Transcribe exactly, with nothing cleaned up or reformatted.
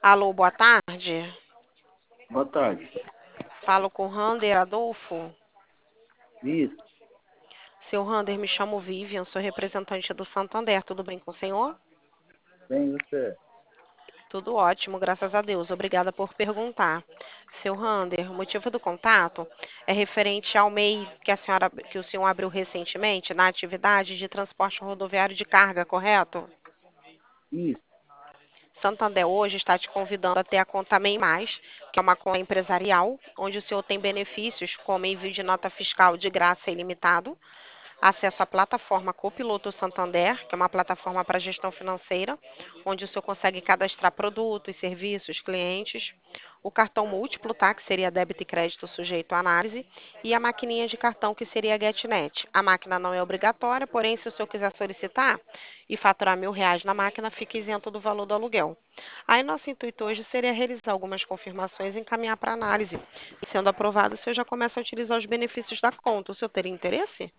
Alô, boa tarde. Boa tarde. Falo com o Rander Adolfo. Isso, Seu Rander, me chamo Vivian, sou representante do Santander. Tudo bem com o senhor? bem você. Tudo ótimo, graças a Deus. Obrigada por perguntar. Seu Rander, o motivo do contato é referente ao M E I que a senhora, que o senhor abriu recentemente na atividade de transporte rodoviário de carga, correto? Isso, Santander hoje está te convidando a ter a conta MEI Mais, que é uma conta empresarial, onde o senhor tem benefícios como envio de nota fiscal de graça ilimitado, acesso à plataforma Copiloto Santander, que é uma plataforma para gestão financeira, onde o senhor consegue cadastrar produtos, serviços, clientes, o cartão múltiplo, tá, que seria débito e crédito sujeito à análise, e a maquininha de cartão, que seria a GetNet. A máquina não é obrigatória, porém, se o senhor quiser solicitar e faturar mil reais na máquina, fica isento do valor do aluguel. Aí, nosso intuito hoje seria realizar algumas confirmações e encaminhar para análise. E, sendo aprovado, o senhor já começa a utilizar os benefícios da conta. O senhor teria interesse?